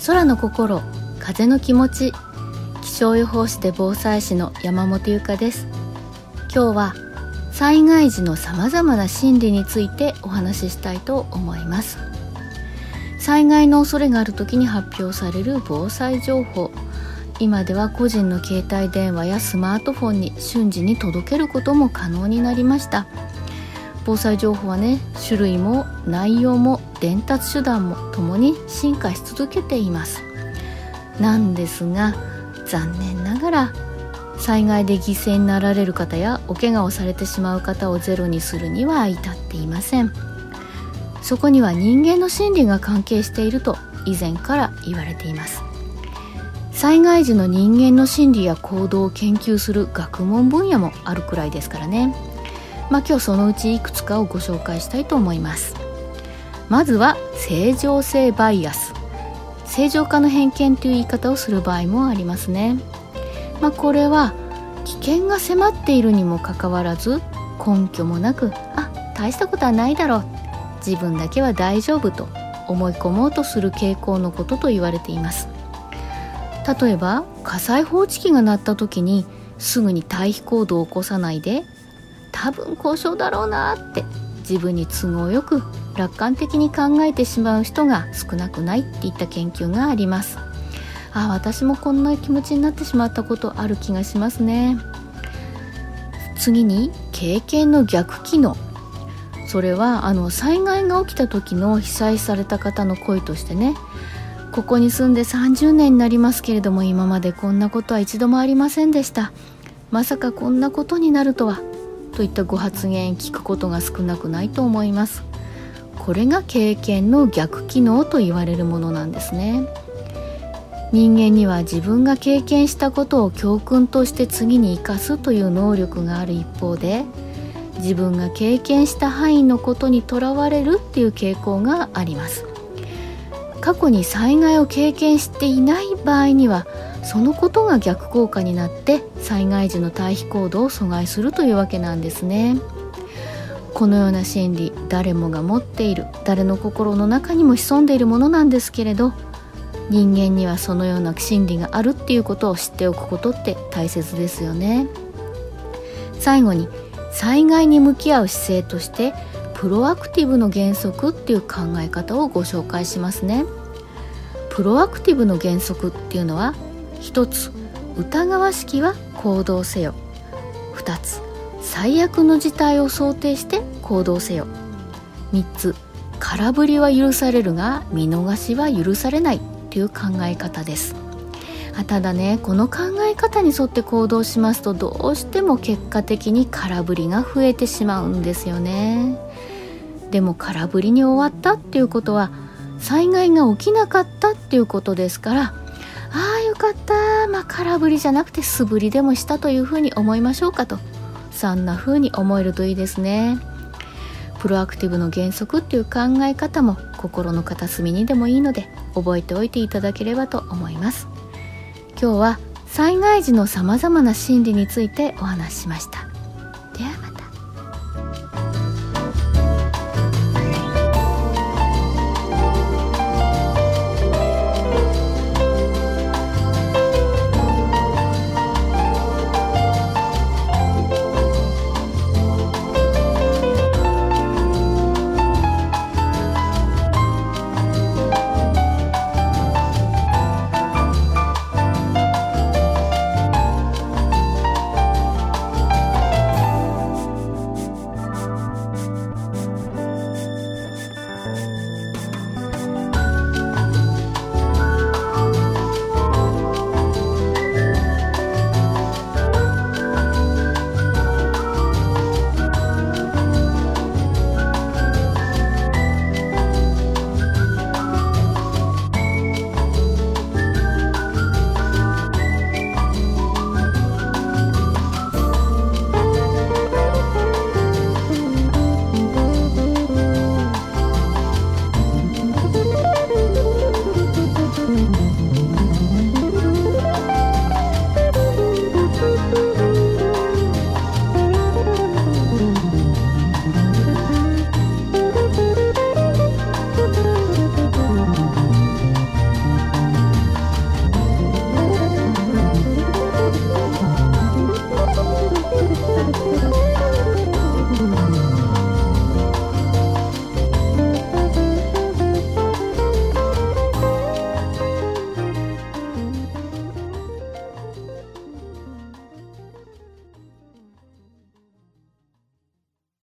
空の心、風の気持ち。気象予報士で防災士の山本由香です。今日は災害時のさまざまな心理についてお話ししたいと思います。災害の恐れがある時に発表される防災情報、今では個人の携帯電話やスマートフォンに瞬時に届けることも可能になりました。防災情報はね、種類も内容も伝達手段もともに進化し続けています。なんですが、残念ながら災害で犠牲になられる方やお怪我をされてしまう方をゼロにするには至っていません。そこには人間の心理が関係していると以前から言われています。災害時の人間の心理や行動を研究する学問分野もあるくらいですからね。今日そのうちいくつかをご紹介したいと思います。まずは正常性バイアス、正常化の偏見という言い方をする場合もありますね。これは危険が迫っているにもかかわらず根拠もなく、大したことはないだろう、自分だけは大丈夫と思い込もうとする傾向のことと言われています。例えば火災報知器が鳴った時にすぐに退避行動を起こさないで、多分交渉だろうなって自分に都合よく楽観的に考えてしまう人が少なくないっていった研究があります。私もこんな気持ちになってしまったことある気がしますね。次に経験の逆機能、それは災害が起きた時の被災された方の声としてね、ここに住んで30年になりますけれども、今までこんなことは一度もありませんでした、まさかこんなことになるとは、といったご発言聞くことが少なくないと思います。これが経験の逆機能と言われるものなんですね。人間には自分が経験したことを教訓として次に生かすという能力がある一方で、自分が経験した範囲のことにとらわれるっていう傾向があります。過去に災害を経験していない場合には、そのことが逆効果になって災害時の退避行動を阻害するというわけなんですね。このような心理、誰もが持っている、誰の心の中にも潜んでいるものなんですけれど、人間にはそのような心理があるっていうことを知っておくことって大切ですよね。最後に災害に向き合う姿勢としてプロアクティブの原則っていう考え方をご紹介しますね。プロアクティブの原則っていうのは、一つ、疑わしきは行動せよ。二つ、最悪の事態を想定して行動せよ。三つ、空振りは許されるが見逃しは許されないという考え方です。ただね、この考え方に沿って行動しますと、どうしても結果的に空振りが増えてしまうんですよね。でも空振りに終わったっていうことは災害が起きなかったっていうことですから、よかった、空振りじゃなくて素振りでもしたというふうに思いましょうかと、そんなふうに思えるといいですね。プロアクティブの原則っていう考え方も心の片隅にでもいいので覚えておいていただければと思います。今日は災害時のさまざまな心理についてお話ししました。